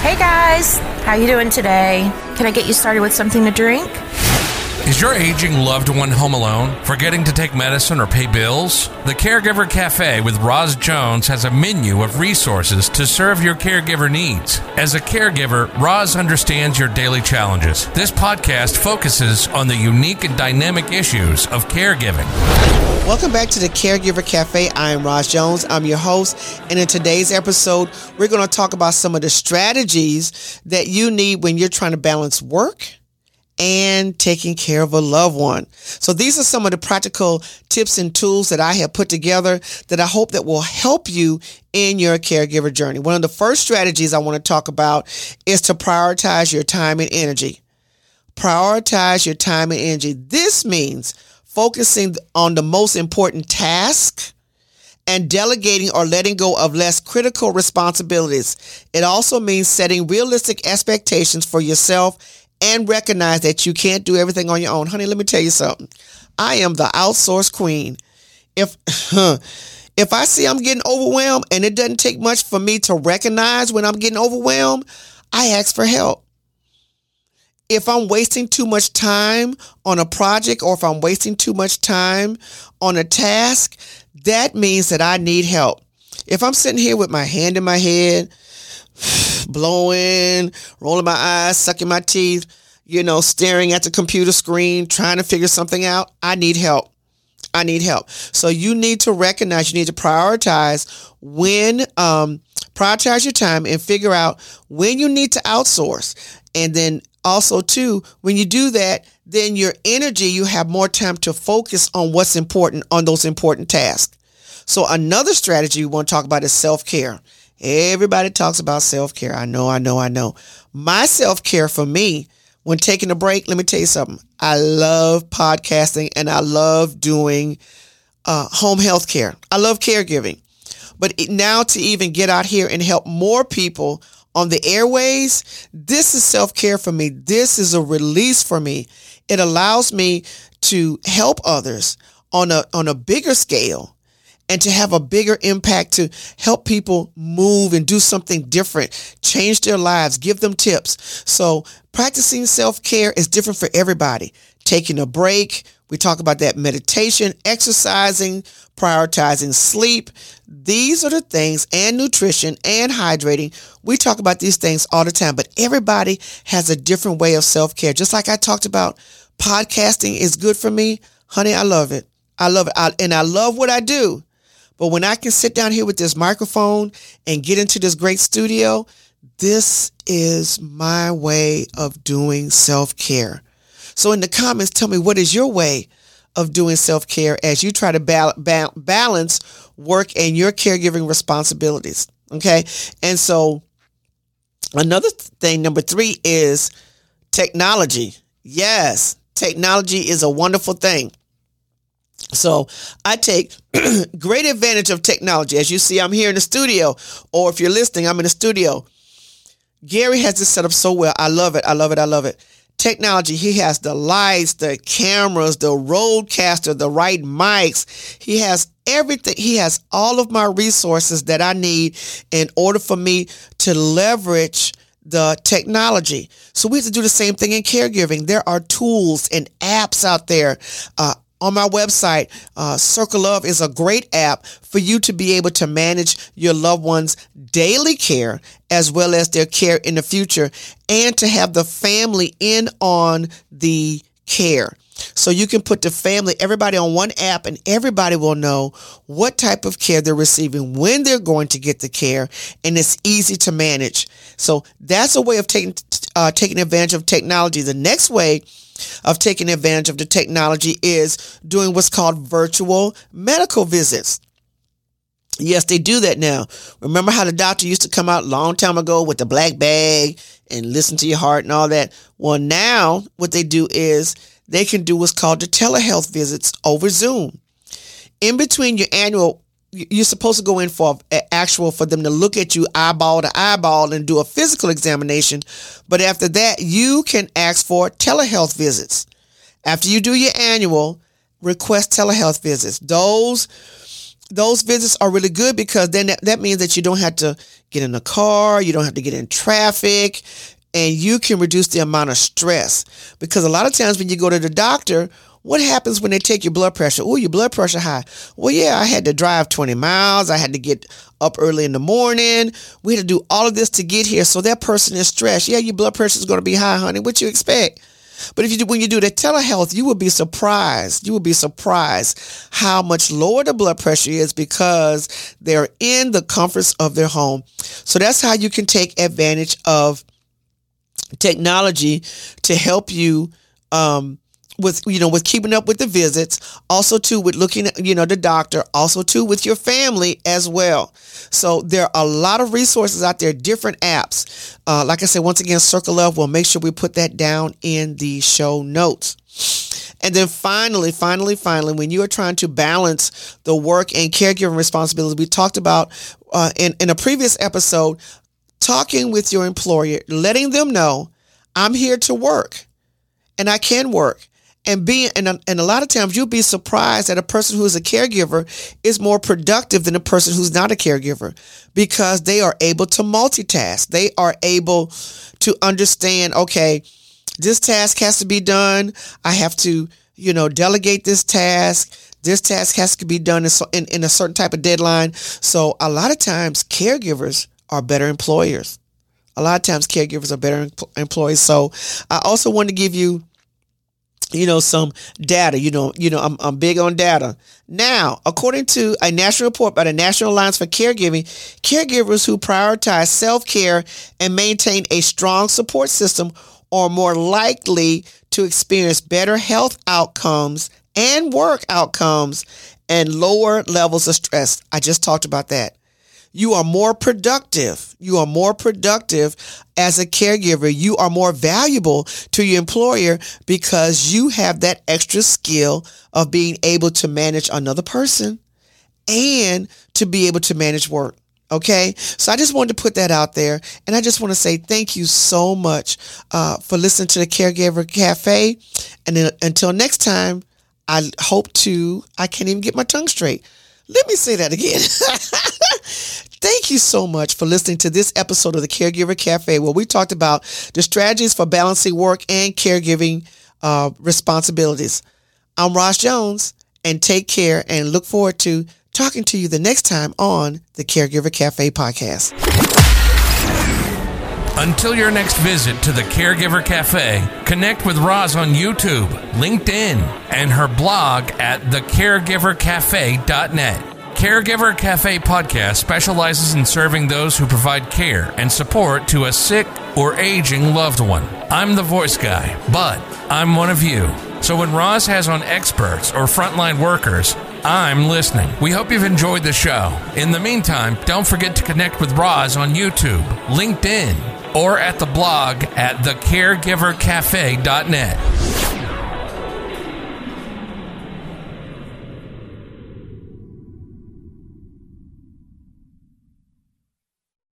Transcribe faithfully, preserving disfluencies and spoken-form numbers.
Hey guys, how you doing today? Can I get you started with something to drink? Is your aging loved one home alone, forgetting to take medicine or pay bills? The Caregiver Cafe with Roz Jones has a menu of resources to serve your caregiver needs. As a caregiver, Roz understands your daily challenges. This podcast focuses on the unique and dynamic issues of caregiving. Welcome back to the Caregiver Cafe. I am Roz Jones. I'm your host. And in today's episode, we're going to talk about some of the strategies that you need when you're trying to balance work and taking care of a loved one. So these are some of the practical tips and tools that I have put together that I hope that will help you in your caregiver journey. One of the first strategies I want to talk about is to prioritize your time and energy. Prioritize your time and energy. This means focusing on the most important task and delegating or letting go of less critical responsibilities. It also means setting realistic expectations for yourself and recognize that you can't do everything on your own. Honey, let me tell you something. I am the outsource queen. If if I see I'm getting overwhelmed and it doesn't take much for me to recognize when I'm getting overwhelmed, I ask for help. If I'm wasting too much time on a project or if I'm wasting too much time on a task, that means that I need help. If I'm sitting here with my hand in my head, blowing, rolling my eyes, sucking my teeth, you know, staring at the computer screen, trying to figure something out, I need help. I need help. So you need to recognize, you need to prioritize when, um, prioritize your time and figure out when you need to outsource. And then also, too, when you do that, then your energy, you have more time to focus on what's important, on those important tasks. So another strategy we want to talk about is self-care. Everybody talks about self-care. I know, I know, I know. My self-care for me, when taking a break, let me tell you something. I love podcasting and I love doing uh, home health care. I love caregiving. But it, now to even get out here and help more people on the airways, this is self-care for me. This is a release for me. It allows me to help others on a on a bigger scale and to have a bigger impact, to help people move and do something different, change their lives, give them tips. So practicing self-care is different for everybody. Taking a break, we talk about that, meditation, exercising, prioritizing sleep. These are the things, and nutrition and hydrating. We talk about these things all the time, but everybody has a different way of self-care. Just like I talked about, podcasting is good for me. Honey, I love it. I love it. I, and I love what I do. But when I can sit down here with this microphone and get into this great studio, this is my way of doing self-care. So in the comments, tell me, what is your way of doing self-care as you try to ba- ba- balance work and your caregiving responsibilities? Okay. And so another thing, number three, is technology. Yes, technology is a wonderful thing. So I take great advantage of technology. As you see, I'm here in the studio, or if you're listening, I'm in the studio. Gary has this set up so well. I love it. I love it. I love it. Technology. He has the lights, the cameras, the roadcaster, the right mics. He has everything. He has all of my resources that I need in order for me to leverage the technology. So we have to do the same thing in caregiving. There are tools and apps out there. Uh, On my website, uh, Circle Love is a great app for you to be able to manage your loved one's daily care as well as their care in the future, and to have the family in on the care. So you can put the family, everybody on one app, and everybody will know what type of care they're receiving, when they're going to get the care, and it's easy to manage. So that's a way of taking uh, taking advantage of technology. The next way of taking advantage of the technology is doing what's called virtual medical visits. Yes, they do that now. Remember how the doctor used to come out a long time ago with the black bag and listen to your heart and all that? Well, now what they do is they can do what's called the telehealth visits over Zoom. In between your annual, you're supposed to go in for an actual, for them to look at you eyeball to eyeball and do a physical examination. But after that, you can ask for telehealth visits. After you do your annual, request telehealth visits. Those those visits are really good because then that, that means that you don't have to get in a car, you don't have to get in traffic, and you can reduce the amount of stress. Because a lot of times when you go to the doctor, what happens when they take your blood pressure? Oh, your blood pressure high. Well, yeah, I had to drive twenty miles. I had to get up early in the morning. We had to do all of this to get here. So that person is stressed. Yeah, your blood pressure is going to be high, honey. What you expect? But if you do, when you do the telehealth, you will be surprised. You will be surprised how much lower the blood pressure is because they're in the comforts of their home. So that's how you can take advantage of technology to help you um, with, you know, with keeping up with the visits, also too with looking at, you know, the doctor, also too with your family as well. So there are a lot of resources out there, different apps. Uh, like I said, once again, Circle Love, we'll make sure we put that down in the show notes. And then finally, finally, finally, when you are trying to balance the work and caregiving responsibilities, we talked about uh, in, in a previous episode, talking with your employer, letting them know I'm here to work and I can work. And being, and a, and a lot of times you'll be surprised that a person who is a caregiver is more productive than a person who's not a caregiver because they are able to multitask. They are able to understand, okay, this task has to be done. I have to, you know, delegate this task. This task has to be done in, in, in a certain type of deadline. So a lot of times caregivers are better employers. A lot of times caregivers are better employees. So I also want to give you you know, some data, you know, you know, I'm, I'm big on data. Now, according to a national report by the National Alliance for Caregiving, caregivers who prioritize self-care and maintain a strong support system are more likely to experience better health outcomes and work outcomes and lower levels of stress. I just talked about that. You are more productive. You are more productive as a caregiver. You are more valuable to your employer because you have that extra skill of being able to manage another person and to be able to manage work. Okay. So I just wanted to put that out there. And I just want to say thank you so much uh, for listening to the Caregiver Cafe. And then until next time, I hope to, I can't even get my tongue straight. Let me say that again. Thank you so much for listening to this episode of the Caregiver Cafe, where we talked about the strategies for balancing work and caregiving uh, responsibilities. I'm Roz Jones, and take care and look forward to talking to you the next time on the Caregiver Cafe podcast. Until your next visit to the Caregiver Cafe, connect with Roz on YouTube, LinkedIn, and her blog at the caregiver cafe dot net. Caregiver Cafe podcast specializes in serving those who provide care and support to a sick or aging loved one. I'm the voice guy, but I'm one of you. So when Roz has on experts or frontline workers, I'm listening. We hope you've enjoyed the show. In the meantime, don't forget to connect with Roz on YouTube, LinkedIn, or at the blog at the caregiver cafe dot net.